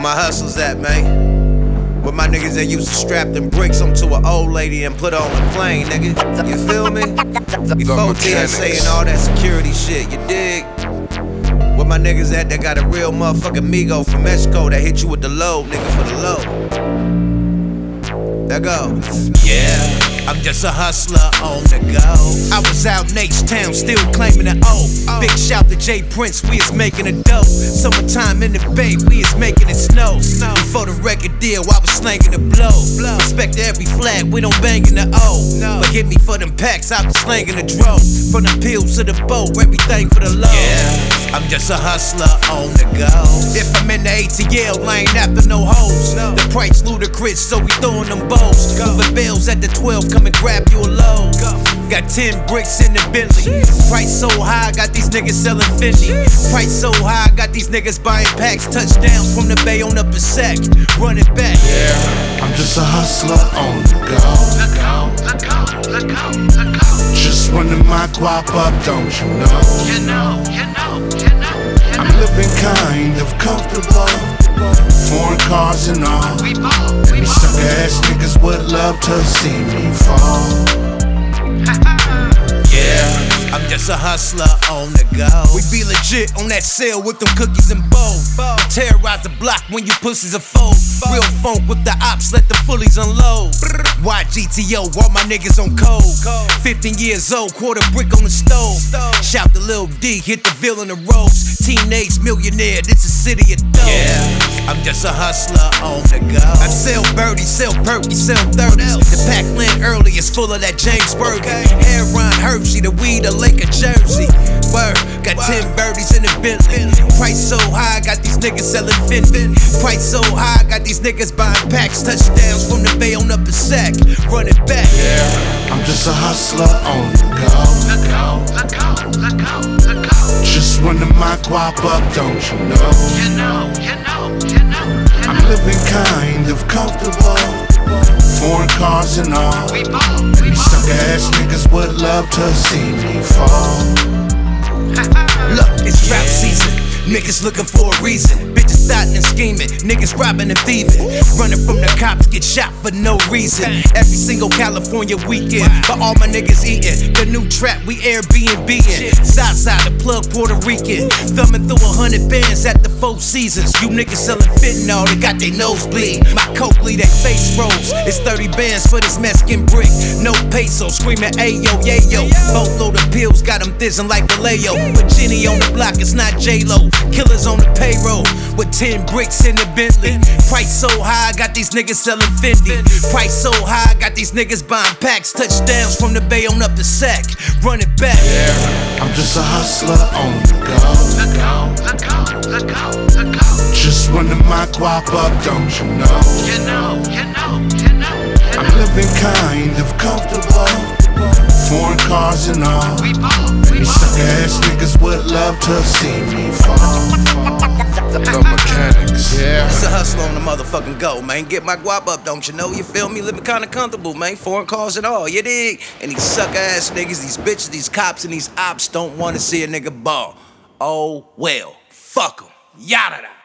my hustlers at, man? Where my niggas that used to strap them bricks onto an old lady and put her on a plane, nigga? You feel me? Before TSA and all that security shit, you dig? Where my niggas at that got a real motherfucking Migo from Mexico that hit you with the load, nigga, for the low. There go. Yeah, I'm just a hustler on the go. I was out in H-Town, still claiming the O. Big shout to J Prince, we is making a dough. Summertime in the Bay, we is making it snow. Before the record deal, I was slanging the blow. Respect to every flag, we don't bang in the O. But hit me for them packs, I was slanging the dro. From the pills to the boat, everything for the low. Yeah, I'm just a hustler on the go. If I'm in the ATL lane after no hoes, the price ludicrous, so we throwing them bows. Moving bills at the 12, come and grab you a load. Got 10 bricks in the Bentley. Price so high, got these niggas selling Fendi. Price so high, got these niggas buying packs. Touchdowns from the Bay on up a sack. Run it back. Yeah, I'm just a hustler on the go. Just running my guap up, don't you know? I'm living kind of comfortable. Foreign cars and all. And these sucker ass niggas would love to see me fall. Yeah, I'm just a hustler on the go. We be legit on that sale with them cookies and bowl. Terrorize the block when you pussies are fold. Real funk with the ops, let the fullies unload. YGTO, all my niggas on code. 15 years old, quarter brick on the stove. Shout to Lil D, hit the Ville in the ropes. Teenage millionaire, this is city of dope. Yeah, I'm just a hustler on the go. I sell birdies, sell perkies, sell 30s. The Packland early is full of that James Burger. Aaron Hershey, the weed, a Lake of Jersey. Word, got 10 birdies in the Bentley. Price so high, got these niggas selling Fendi. Price so high, got these niggas buying packs. Touchdowns from the Bay on up a sack. Run it back. Yeah, I'm just a hustler on the go. Just running my guap up, don't you know? I'm living kind of comfortable. Foreign cars and all. And these sucker ass niggas would love to see me fall. Look, it's drought season. Niggas looking for a reason. Bitches starting and scheming. Niggas robbing and thieving. Running from the cops, get shot for no reason. Every single California weekend. But all my niggas eating. The new trap, we Airbnb-ing. Southside, the plug Puerto Rican. Thumbing through 100 bands at the Four Seasons. You niggas selling fentanyl, they got their nose bleed. My coke leave that face rolls. It's 30 bands for this Mexican brick. No peso, screaming ayo, yayo. Boatload of pills, got them thizzing like Vallejo. But Jenny on the block, it's not J-Lo. Killers on the payroll with 10 bricks in the Bentley. Price so high, got these niggas selling Fendi. Price so high, got these niggas buying packs. Touchdowns from the Bay on up the sack. Run it back. Yeah, I'm just a hustler on the go. Just running my guap up, don't you know? I'm living kind of comfortable. Foreign cars and all. And these sucker ass niggas would love to see me fall. The mechanics, yeah. It's a hustle on the motherfucking go, man. Get my guap up, don't you know? You feel me? Living kinda comfortable, man. Foreign cars and all, you dig? And these sucker ass niggas, these bitches, these cops, and these ops don't wanna see a nigga ball. Oh well, fuck 'em. Yada da.